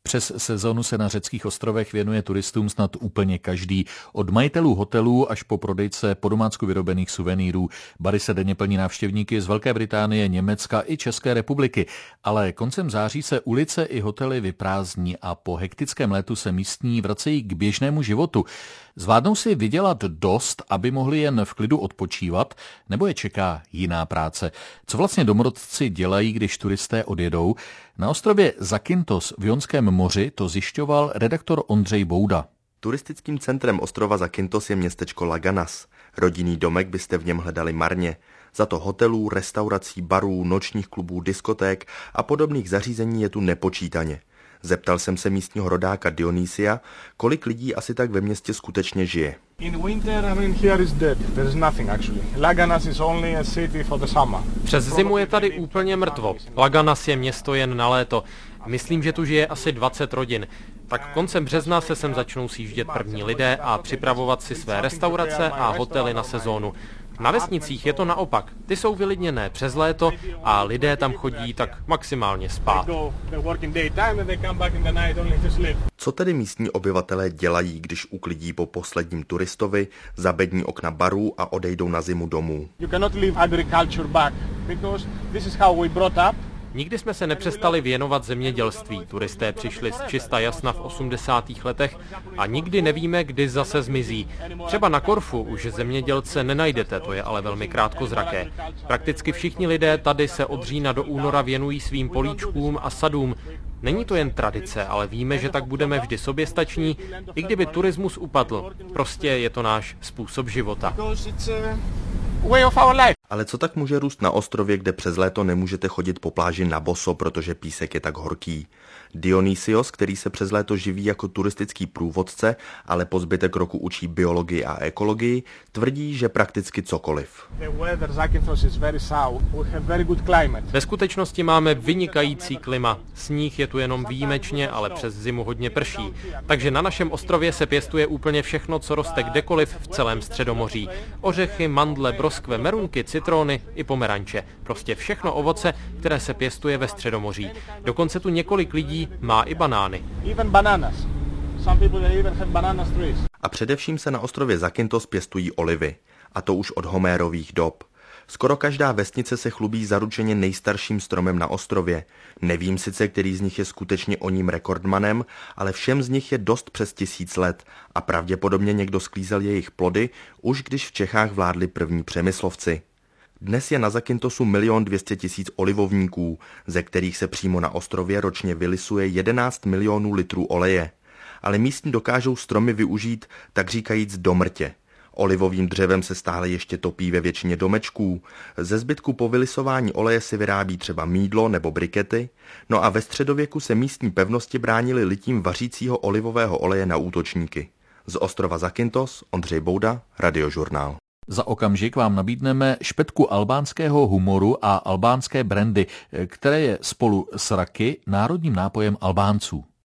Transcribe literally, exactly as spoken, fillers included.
Přes sezonu se na řeckých ostrovech věnuje turistům snad úplně každý. Od majitelů hotelů až po prodejce po domácku vyrobených suvenýrů. Bary se denně plní návštěvníky z Velké Británie, Německa i České republiky. Ale koncem září se ulice i hotely vyprázdní a po hektickém létu se místní vracejí k běžnému životu. Zvládnou si vydělat dost, aby mohli jen v klidu odpočívat, nebo je čeká jiná práce? Co vlastně domorodci dělají, když turisté odjedou? Na ostrově Zakynthos v Jonském moři to zjišťoval redaktor Ondřej Bouda. Turistickým centrem ostrova Zakynthos je městečko Laganas. Rodinný domek byste v něm hledali marně. Za to hotelů, restaurací, barů, nočních klubů, diskoték a podobných zařízení je tu nepočítaně. Zeptal jsem se místního rodáka Dionysia, kolik lidí asi tak ve městě skutečně žije. Přes zimu je tady úplně mrtvo. Laganas je město jen na léto. Myslím, že tu žije asi dvacet rodin. Tak koncem března se sem začnou sjíždět první lidé a připravovat si své restaurace a hotely na sezónu. Na vesnicích je to naopak. Ty jsou vylidněné přes léto a lidé tam chodí tak maximálně spát. Co tedy místní obyvatelé dělají, když uklidí po posledním turistovi, zabední okna barů a odejdou na zimu domů? Nikdy jsme se nepřestali věnovat zemědělství. Turisté přišli z čista jasna v osmdesátých letech a nikdy nevíme, kdy zase zmizí. Třeba na Korfu už zemědělce nenajdete, to je ale velmi krátkozraké. Prakticky všichni lidé tady se od října do února věnují svým políčkům a sadům. Není to jen tradice, ale víme, že tak budeme vždy soběstační, i kdyby turismus upadl. Prostě je to náš způsob života. Ale co tak může růst na ostrově, kde přes léto nemůžete chodit po pláži na boso, protože písek je tak horký? Dionysios, který se přes léto živí jako turistický průvodce, ale po zbytek roku učí biologii a ekologii, tvrdí, že prakticky cokoliv. Ve skutečnosti máme vynikající klima. Sníh je tu jenom výjimečně, ale přes zimu hodně prší. Takže na našem ostrově se pěstuje úplně všechno, co roste kdekoliv v celém Středomoří. Ořechy, mandle, broskve, merunky, citrony i pomeranče. Prostě všechno ovoce, které se pěstuje ve Středomoří. Dokonce tu několik lidí má i banány. A především se na ostrově Zakynthos pěstují olivy. A to už od Homérových dob. Skoro každá vesnice se chlubí zaručeně nejstarším stromem na ostrově. Nevím sice, který z nich je skutečně o ním rekordmanem, ale všem z nich je dost přes tisíc let a pravděpodobně někdo sklízel jejich plody, už když v Čechách vládli první přemyslovci. Dnes je na Zakynthosu milion dvě stě tisíc olivovníků, ze kterých se přímo na ostrově ročně vylisuje jedenáct milionů litrů oleje. Ale místní dokážou stromy využít, tak říkajíc, do mrtě. Olivovým dřevem se stále ještě topí ve většině domečků. Ze zbytku po vylisování oleje si vyrábí třeba mýdlo nebo brikety. No a ve středověku se místní pevnosti bránili litím vařícího olivového oleje na útočníky. Z ostrova Zakynthos Ondřej Bouda, Radiožurnál. Za okamžik vám nabídneme špetku albánského humoru a albánské brandy, které je spolu s raki národním nápojem Albánců.